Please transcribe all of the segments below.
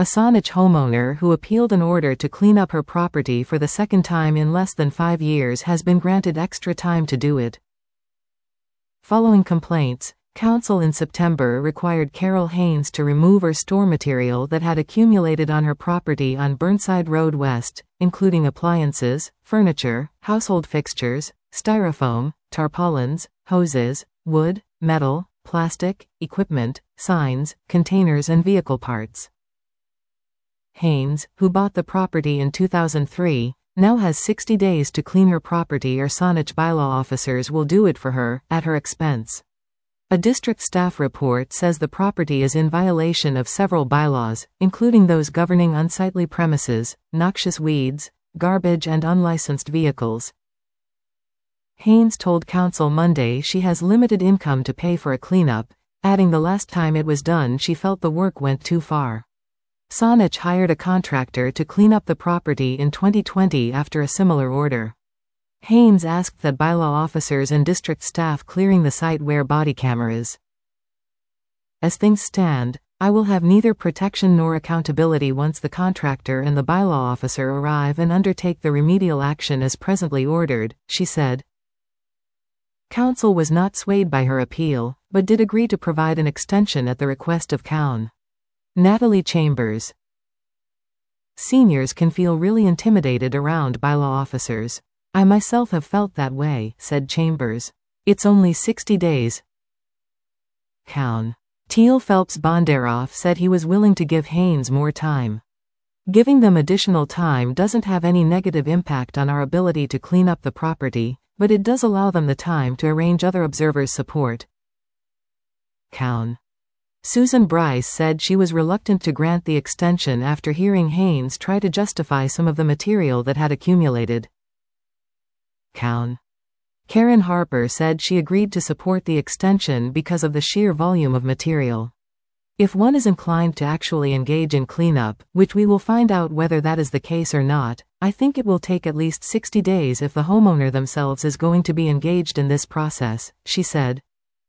A Saanich homeowner who appealed an order to clean up her property for the second time in less than 5 years has been granted extra time to do it. Following complaints, Council in September required Carol Haynes to remove or store material that had accumulated on her property on Burnside Road West, including appliances, furniture, household fixtures, styrofoam, tarpaulins, hoses, wood, metal, plastic, equipment, signs, containers and vehicle parts. Haynes, who bought the property in 2003, now has 60 days to clean her property or Saanich bylaw officers will do it for her, at her expense. A district staff report says the property is in violation of several bylaws, including those governing unsightly premises, noxious weeds, garbage and unlicensed vehicles. Haynes told Council Monday she has limited income to pay for a cleanup, adding the last time it was done she felt the work went too far. Saanich hired a contractor to clean up the property in 2020 after a similar order. Haynes asked that bylaw officers and district staff clearing the site wear body cameras. As things stand, I will have neither protection nor accountability once the contractor and the bylaw officer arrive and undertake the remedial action as presently ordered, she said. Council was not swayed by her appeal, but did agree to provide an extension at the request of COWN. Natalie Chambers. Seniors can feel really intimidated around bylaw officers. I myself have felt that way, said Chambers. It's only 60 days. COWN. Teal Phelps Bondaroff said he was willing to give Haynes more time. Giving them additional time doesn't have any negative impact on our ability to clean up the property, but it does allow them the time to arrange other observers' support. COWN. Susan Bryce said she was reluctant to grant the extension after hearing Haynes try to justify some of the material that had accumulated. COWN. Karen Harper said she agreed to support the extension because of the sheer volume of material. If one is inclined to actually engage in cleanup, which we will find out whether that is the case or not, I think it will take at least 60 days if the homeowner themselves is going to be engaged in this process, she said.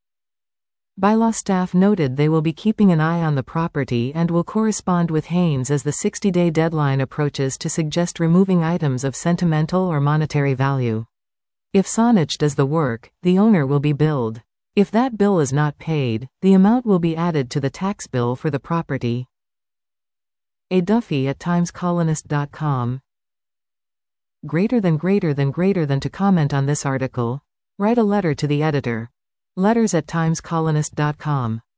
Bylaw staff noted they will be keeping an eye on the property and will correspond with Haynes as the 60-day deadline approaches to suggest removing items of sentimental or monetary value. If Saanich does the work, the owner will be billed. If that bill is not paid, the amount will be added to the tax bill for the property. A. Duffy at TimesColonist.com. Greater than to comment on this article, write a letter to the editor. Letters@TimesColonist.com.